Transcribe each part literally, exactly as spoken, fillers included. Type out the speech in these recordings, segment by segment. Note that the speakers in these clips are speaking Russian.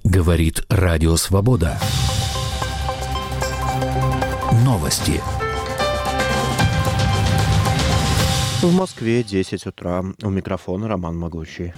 Говорит Радио Свобода. Новости. В Москве десять утра. У микрофона Роман Могучий.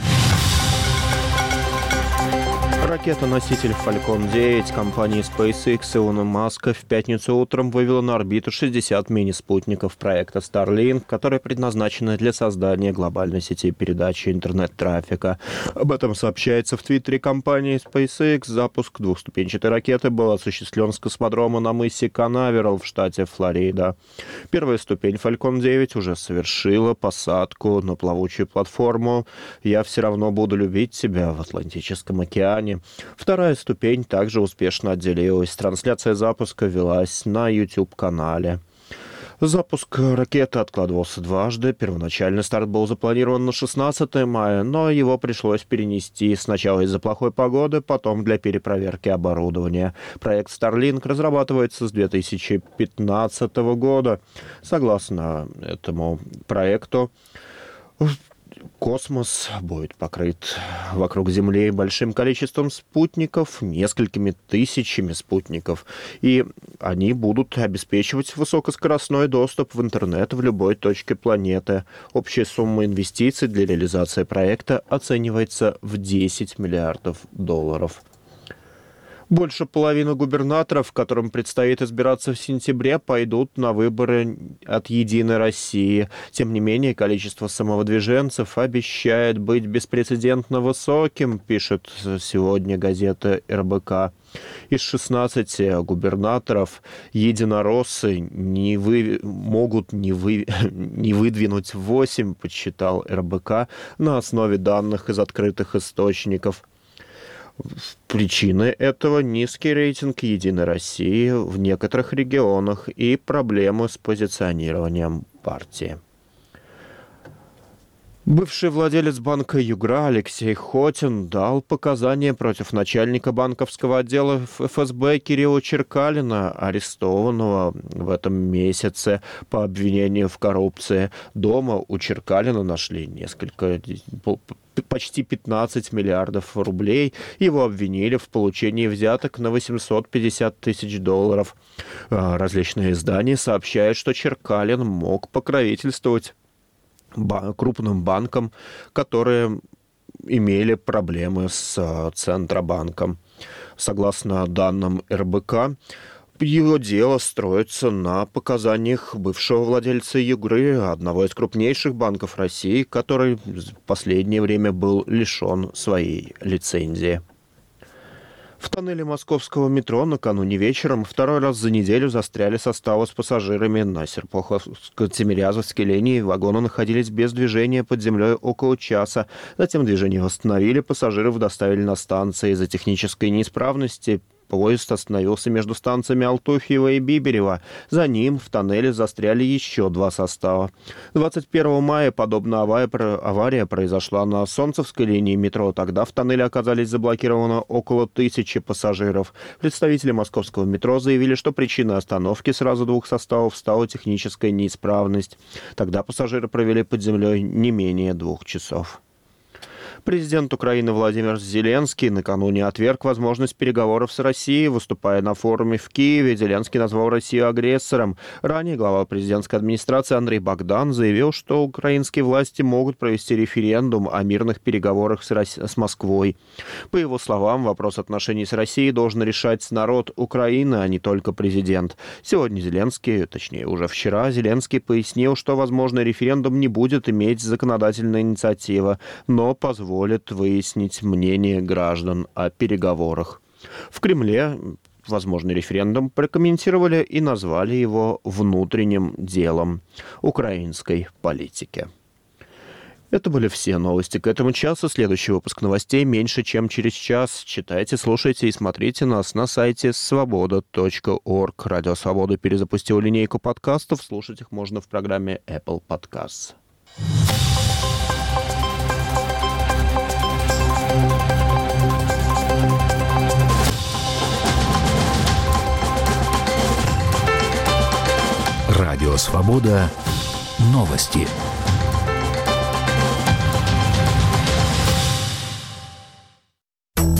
Ракета-носитель Falcon девять компании SpaceX Илона Маска в пятницу утром вывела на орбиту шестьдесят мини-спутников проекта Starlink, которые предназначены для создания глобальной сети передачи интернет-трафика. Об этом сообщается в твиттере компании SpaceX. Запуск двухступенчатой ракеты был осуществлен с космодрома на мысе Канаверал в штате Флорида. Первая ступень Falcon девять уже совершила посадку на плавучую платформу «Я все равно буду любить тебя» в Атлантическом океане. Вторая ступень также успешно отделилась. Трансляция запуска велась на YouTube-канале. Запуск ракеты откладывался дважды. Первоначальный старт был запланирован на шестнадцатое мая, но его пришлось перенести сначала из-за плохой погоды, потом для перепроверки оборудования. Проект Starlink разрабатывается с две тысячи пятнадцатого года. Согласно этому проекту, космос будет покрыт вокруг Земли большим количеством спутников, несколькими тысячами спутников, и они будут обеспечивать высокоскоростной доступ в интернет в любой точке планеты. Общая сумма инвестиций для реализации проекта оценивается в десять миллиардов долларов. Больше половины губернаторов, которым предстоит избираться в сентябре, пойдут на выборы от «Единой России». Тем не менее, количество самовыдвиженцев обещает быть беспрецедентно высоким, пишет сегодня газета эр бэ ка. Из шестнадцати губернаторов единороссы не вы... могут не, вы... не выдвинуть восемь, подсчитал эр бэ ка на основе данных из открытых источников. Причины этого — низкий рейтинг «Единой России» в некоторых регионах и проблемы с позиционированием партии. Бывший владелец банка «Югра» Алексей Хотин дал показания против начальника банковского отдела эф эс бэ Кирилла Черкалина, арестованного в этом месяце по обвинению в коррупции. Дома у Черкалина нашли несколько, почти пятнадцать миллиардов рублей. Его обвинили в получении взяток на восемьсот пятьдесят тысяч долларов. Различные издания сообщают, что Черкалин мог покровительствовать крупным банкам, которые имели проблемы с Центробанком. Согласно данным эр бэ ка, его дело строится на показаниях бывшего владельца «Югры», одного из крупнейших банков России, который в последнее время был лишен своей лицензии. В тоннеле московского метро накануне вечером второй раз за неделю застряли составы с пассажирами на Серпуховско-Тимирязевской линии. Вагоны находились без движения под землей около часа. Затем движение восстановили, пассажиров доставили на станции. Из-за технической неисправности поезд остановился между станциями Алтуфьево и Биберево. За ним в тоннеле застряли еще два состава. двадцать первого мая подобная авария произошла на Солнцевской линии метро. Тогда в тоннеле оказались заблокировано около тысячи пассажиров. Представители московского метро заявили, что причиной остановки сразу двух составов стала техническая неисправность. Тогда пассажиры провели под землей не менее двух часов. Президент Украины Владимир Зеленский накануне отверг возможность переговоров с Россией. Выступая на форуме в Киеве, Зеленский назвал Россию агрессором. Ранее глава президентской администрации Андрей Богдан заявил, что украинские власти могут провести референдум о мирных переговорах с, Рос... с Москвой. По его словам, вопрос отношений с Россией должен решать народ Украины, а не только президент. Сегодня Зеленский, точнее уже вчера, Зеленский пояснил, что, возможно, референдум не будет иметь законодательной инициативы, но позволит позволит выяснить мнение граждан о переговорах. В Кремле возможный референдум прокомментировали и назвали его внутренним делом украинской политики. Это были все новости к этому часу. Следующий выпуск новостей меньше, чем через час. Читайте, слушайте и смотрите нас на сайте свобода точка орг. Радио Свобода перезапустил линейку подкастов. Слушать их можно в программе Apple Podcasts. Радио Свобода. Новости.